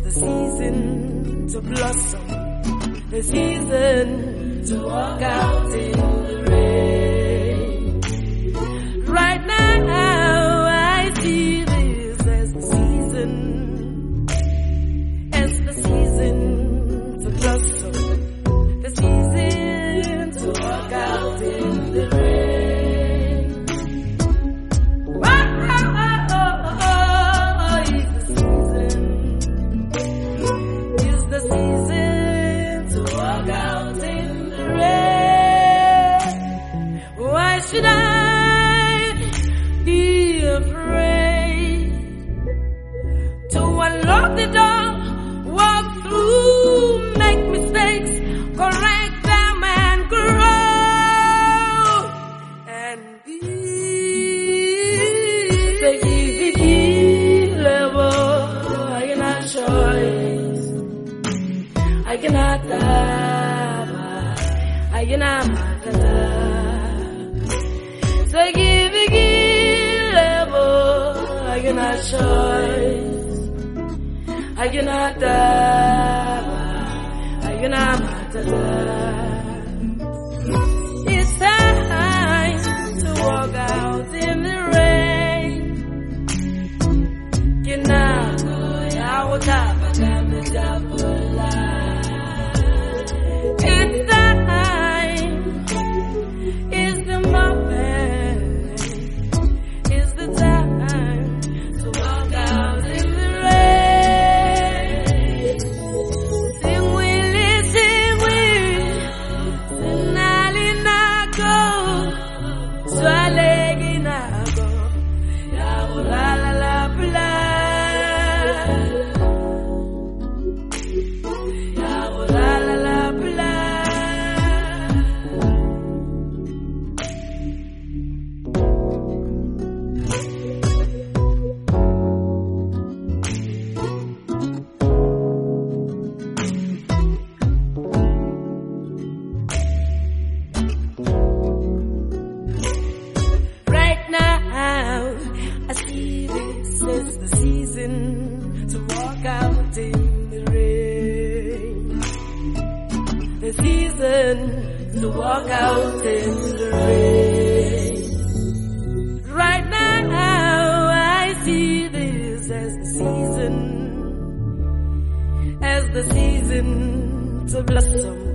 the season to blossom, the season to walk out in the rain. Right now I see this as the season to blossom, the season to walk out in the rain. Should I be afraid to unlock the door, walk through, make mistakes, correct them and grow and be the level? I cannot choice, I cannot die, I cannot die. I cannot choice, I cannot die, I cannot die. It's time to walk out in the rain. Cannot go out of the it's time, it's the moment, it's the time. To walk out in the rain, the season to walk out in the rain. Right now I see this as the season to blossom,